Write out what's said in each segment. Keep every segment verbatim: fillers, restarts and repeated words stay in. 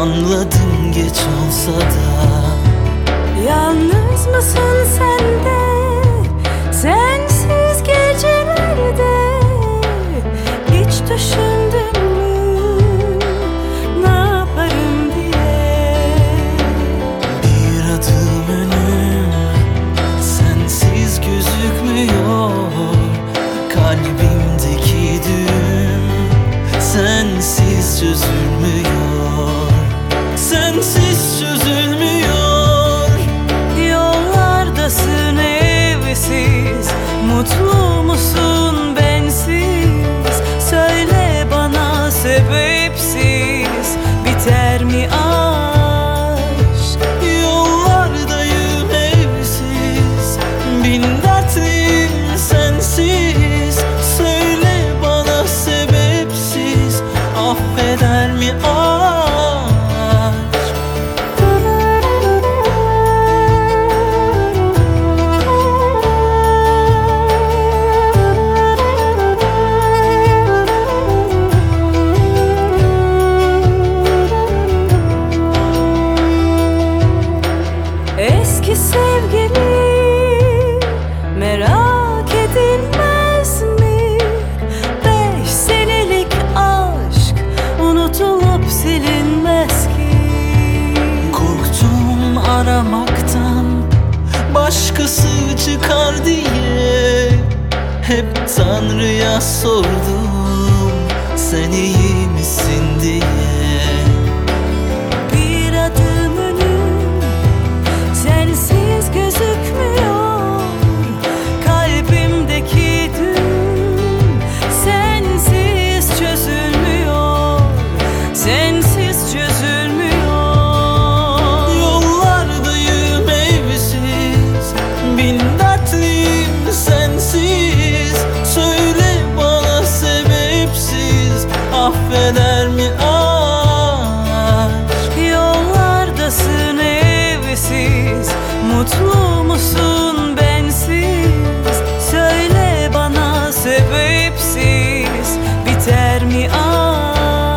Anladım geç olsa da. Yalnız mısın sen de, sensiz gecelerde? Hiç düşündün mü ne yaparım diye? Bir adım önüm sensiz gözükmüyor. Kalbimdeki düğüm sensiz çözülmüyor. Sensiz çözülmüyor. Yollardasın evsiz, mutlu musun bensiz? Söyle bana sebepsiz, biter mi aşk? Yollardayım evsiz, bin dertliyim sensiz. Söyle bana sebepsiz, affeder mi aşk? Eski sevgili merak edilmez mi? Beş senelik aşk unutulup silinmez ki. Korktum aramaktan, başkası çıkar diye. Hep Tanrı'ya sordum, sen iyi misin diye. Bir adım önüm sensiz gözükmüyor. Kalbimdeki düğüm sensiz çözülmüyor. Sensiz çözülmüyor. Yollardayım evsiz, bin dertliyim sensiz. Söyle bana sebepsiz, affeder mi aşk? Yollardasın evsiz, mutlu musun bensiz? Söyle bana sebepsiz, biter mi aşk?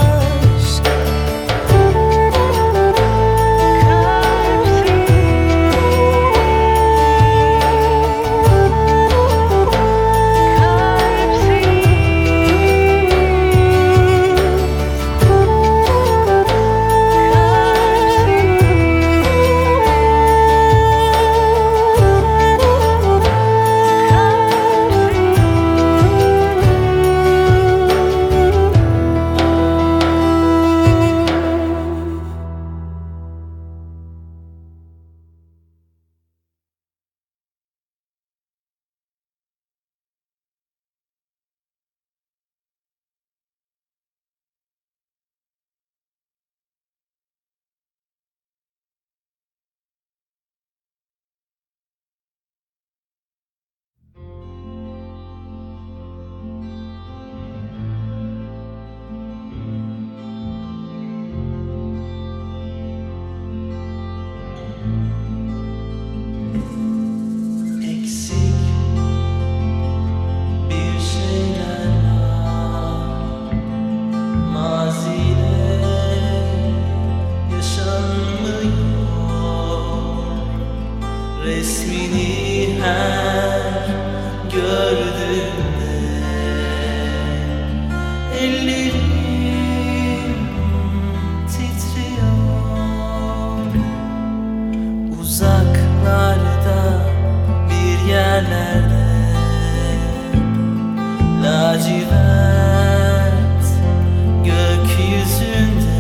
Resmini her gördüğümde ellerim titriyor. Uzaklarda bir yerlerde lacivert gökyüzünde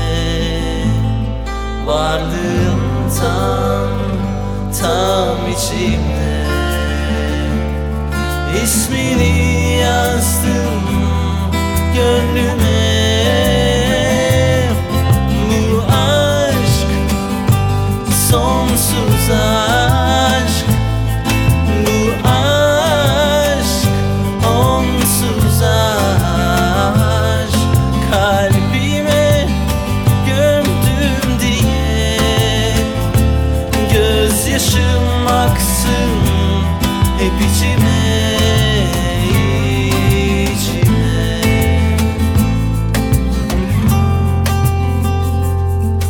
varlığım tam tam içimde. İsmini yazdım gönlüme. Bu aşk sonsuz aşk. Bu aşk onsuz aşk. Kalbime gömdüm diye gözyaşım aksın hep içime, içime.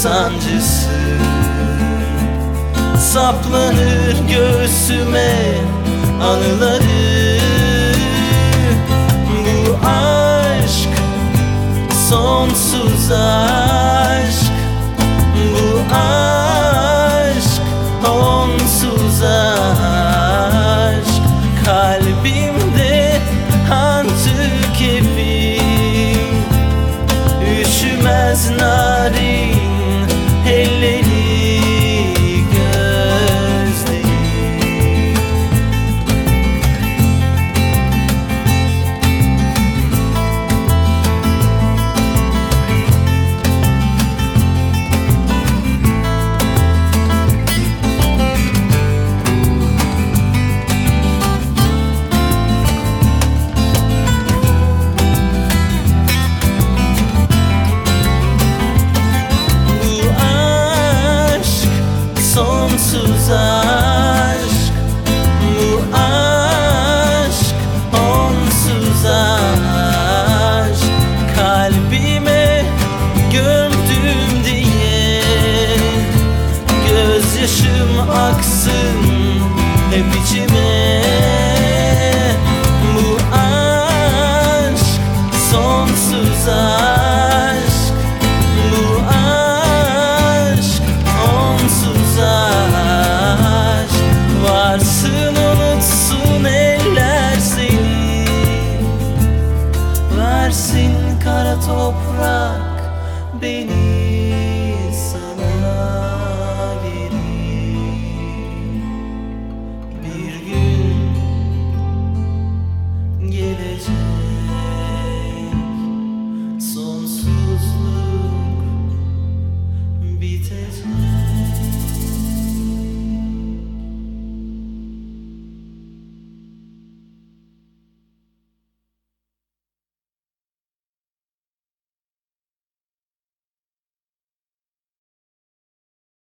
sancısı saplanır göğsüme anıları. Bu aşk sonsuz aşk, bu aşk onsuz aşk. Kalbimde hançer gibi üşümez narin elleri, gözleri. Sonsuz aşk, bu aşk onsuz aşk. Kalbime gömdüm diye gözyaşım aksın hep içime. Bu aşk sonsuz aşk, bu aşk onsuz aşk. Varsın unutsun eller seni, versin kara toprak beni.